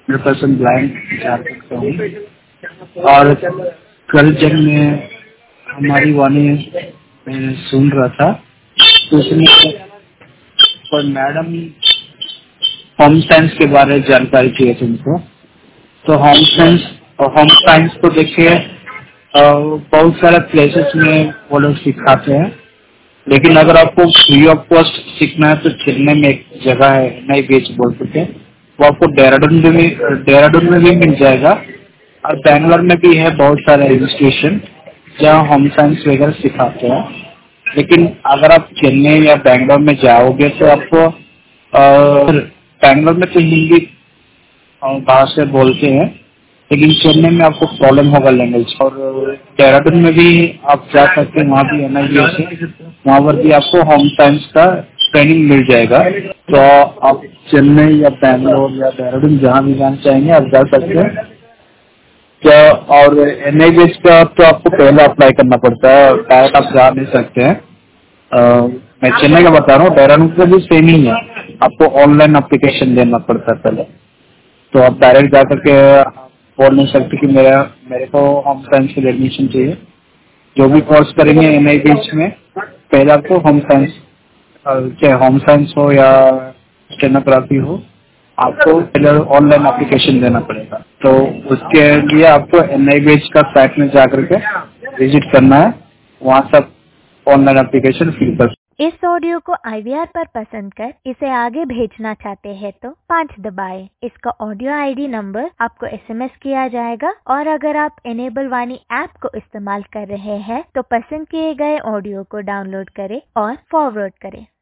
100% blind जा सकता हूँ। और कल जब मैं हमारी वाणी सुन रहा था तो उसमें पर मैडम होम साइंस के बारे में जानकारी चाहिए तुमको। तो होम साइंस को देखिए बहुत सारे प्लेसेस में वो लोग सिखाते हैं, लेकिन अगर आपको फ्री ऑफ कॉस्ट सीखना है तो चेन्नई में एक जगह है नई बीच बोल के, वो आपको देहरादून में भी मिल जाएगा और बैंगलोर में भी है बहुत सारे इंस्टीट्यूशन जहाँ होम साइंस वगैरह सिखाते हैं। लेकिन अगर आप चेन्नई या बैंगलोर में जाओगे तो आपको बैंगलोर में तो हिंदी भाषा बोलते हैं, लेकिन चेन्नई में आपको प्रॉब्लम होगा लैंग्वेज। और देहरादून में भी आप जा सकते हैं, वहाँ भी NIBS है, वहाँ पर भी आपको होम साइंस का ट्रेनिंग मिल जाएगा। तो आप चेन्नई या बैंगलोर या देहरादून जहाँ भी जाना चाहेंगे आप जा सकते हैं। क्या और NIBS का तो आपको पहले अप्लाई करना पड़ता है, डायरेक्ट आप जा नहीं सकते हैं। मैं चेन्नई का बता रहा हूँ, देहरादून का भी सेम ही है, आपको ऑनलाइन एप्लीकेशन देना पड़ता है पहले। तो आप डायरेक्ट जा करके बोल नहीं सकते कि मेरे को होम साइंस के लिए एडमिशन चाहिए। जो भी कोर्स करेंगे NIBS में पहले आपको होम साइंस, चाहे होम साइंस हो या स्टेनोग्राफी हो, आपको पहले ऑनलाइन एप्लीकेशन देना पड़ेगा। तो उसके लिए आपको NIBS का साइट में जाकर के विजिट करना है, वहाँ सब ऑनलाइन एप्लीकेशन फिल कर। इस ऑडियो को IVR पर पसंद कर इसे आगे भेजना चाहते हैं तो 5 दबाएं। इसका ऑडियो ID नंबर आपको SMS किया जाएगा और अगर आप इनेबल वाणी ऐप को इस्तेमाल कर रहे हैं तो पसंद किए गए ऑडियो को डाउनलोड करें और फॉरवर्ड करें।